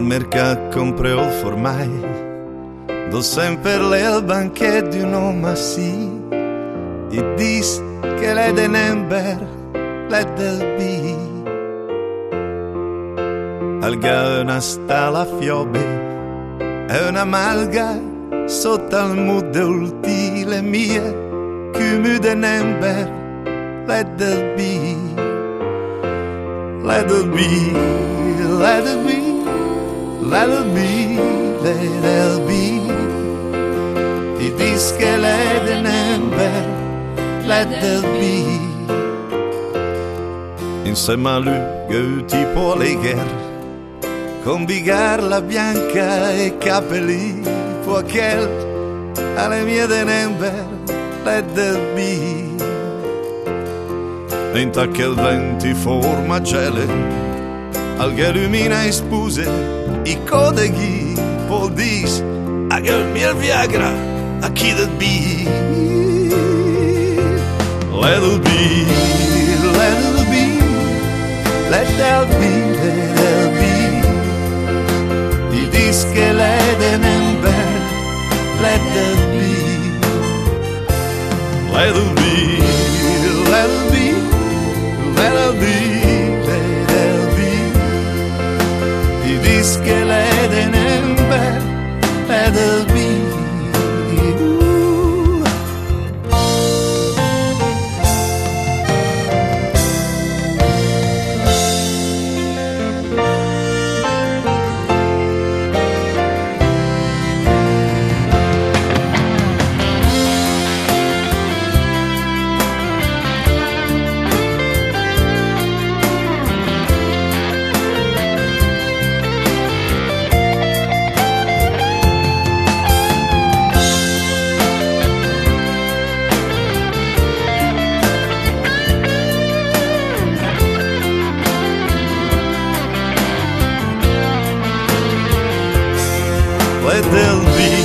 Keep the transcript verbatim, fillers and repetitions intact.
mercat comprò il formai, do sempre le al banchet di un uomo sì, e dis che lei de nember, lei del bi. Al una sta la fiobbe, è una malga sotto al mude ultile mie, che mu de nember, lei del bi. Let it be, let it be, let it be, let it be. Ti dis che let it nember, let it be. Insieme a lui che ti può legare, con bigarla bianca e capelli, può che alle mie de nember, let it be. Dentro che il venti forma gele, al che illumina e spuse, i codeghi, può dis, a che il mio Viagra, a chi that be. Let it be, let it be, let it be, let it be. Ti dis che lei de nember, let it be. Let it be, let it be. Let it be, let it be. Ti dis che lei de nember, let it be. Let it be,